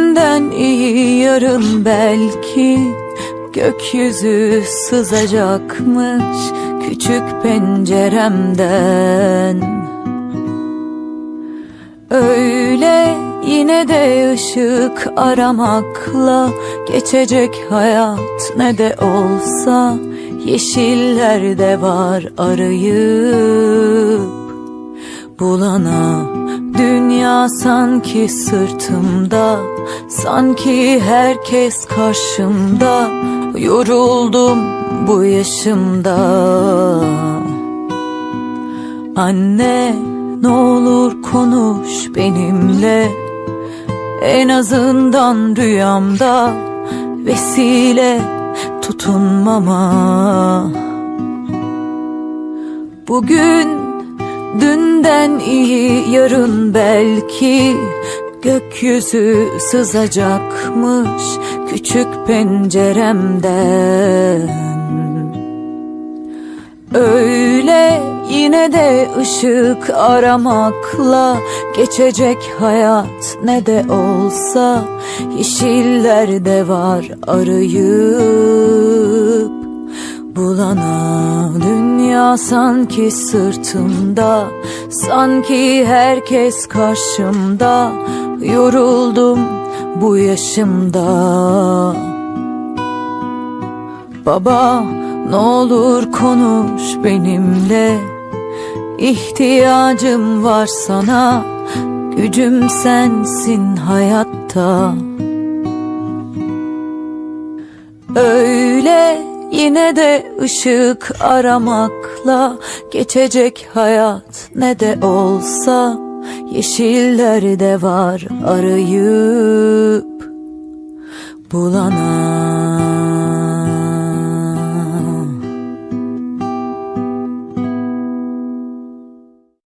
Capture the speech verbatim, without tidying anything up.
dünden iyi yarın belki gökyüzü sızacakmış küçük penceremden. Öyle yine de ışık aramakla geçecek hayat, ne de olsa yeşillerde var arayıp bulana. Dünya sanki sırtımda, sanki herkes karşımda. Yoruldum bu yaşımda. Anne, ne olur konuş benimle, en azından rüyamda vesile tutunmama. Bugün dünden iyi yarın belki gökyüzü sızacakmış küçük penceremden. Öyle yine de ışık aramakla geçecek hayat, ne de olsa yeşillerde var arayıp bulana. Dünya sanki sırtımda, sanki herkes karşımda. Yoruldum bu yaşımda. Baba, ne olur konuş benimle, İhtiyacım var sana, gücüm sensin hayatta. Öyle yine de ışık aramakla geçecek hayat, ne de olsa yeşillerde var arayıp bulana.